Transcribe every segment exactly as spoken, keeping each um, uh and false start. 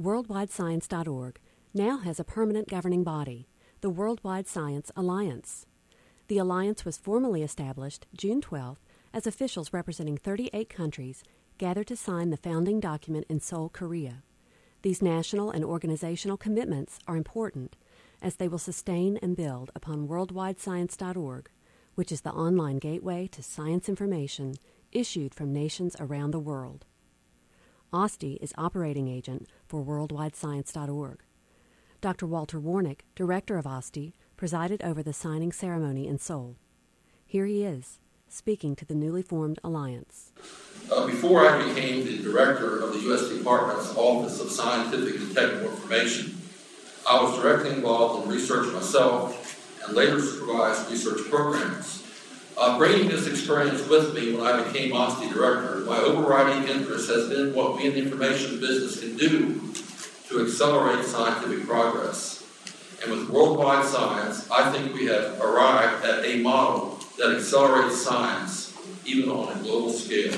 Worldwide Science dot org now has a permanent governing body, the Worldwide Science Alliance. The alliance was formally established June twelfth as officials representing thirty-eight countries gathered to sign the founding document in Seoul, Korea. These national and organizational commitments are important as they will sustain and build upon Worldwide Science dot org, which is the online gateway to science information issued from nations around the world. O S D is operating agent for Worldwide Science dot org. Doctor Walter Warnick, director of O S D, presided over the signing ceremony in Seoul. Here he is, speaking to the newly formed alliance. Uh, before I became the director of the U S Department's Office of Scientific and Technical Information, I was directly involved in research myself and later supervised research programs. Uh, bringing this experience with me when I became O S D director, my overriding interest has been what we in the information business can do to accelerate scientific progress. And with Worldwide Science, I think we have arrived at a model that accelerates science, even on a global scale.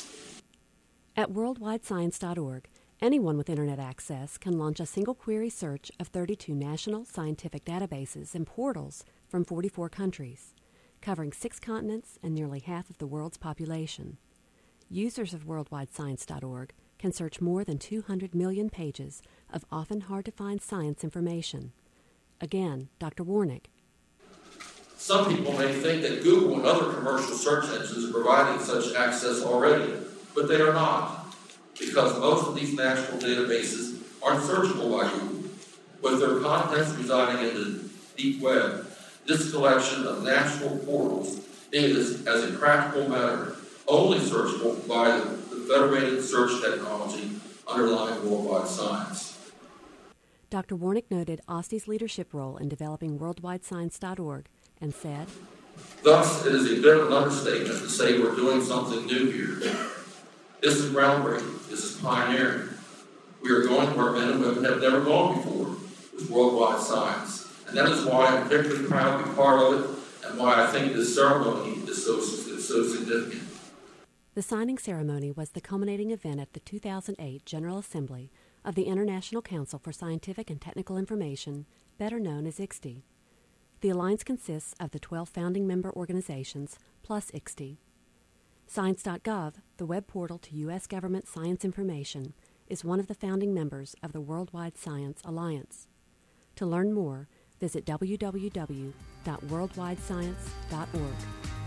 At Worldwide Science dot org, anyone with Internet access can launch a single query search of thirty-two national scientific databases and portals from forty-four countries, covering six continents and nearly half of the world's population. Users of Worldwide Science dot org can search more than two hundred million pages of often hard-to-find science information. Again, Doctor Warnick. Some people may think that Google and other commercial search engines are providing such access already, but they are not, because most of these national databases aren't searchable by Google. With their contents residing in the deep web, this collection of national portals is, as a practical matter, only searchable by the, the federated search technology underlying Worldwide Science. Doctor Warnick noted O S D's leadership role in developing Worldwide Science dot org and said, Thus, it is a bit of an understatement to say we're doing something new here. This is groundbreaking. This is pioneering. We are going where men and women have never gone before with Worldwide Science. And that is why I'm particularly proud to be part of it and why I think this ceremony is so, is so significant. The signing ceremony was the culminating event at the two thousand eight General Assembly of the International Council for Scientific and Technical Information, better known as I C S T. The alliance consists of the twelve founding member organizations plus I C S T. Science dot gov, the web portal to U S government science information, is one of the founding members of the Worldwide Science Alliance. To learn more, visit w w w dot worldwide science dot org.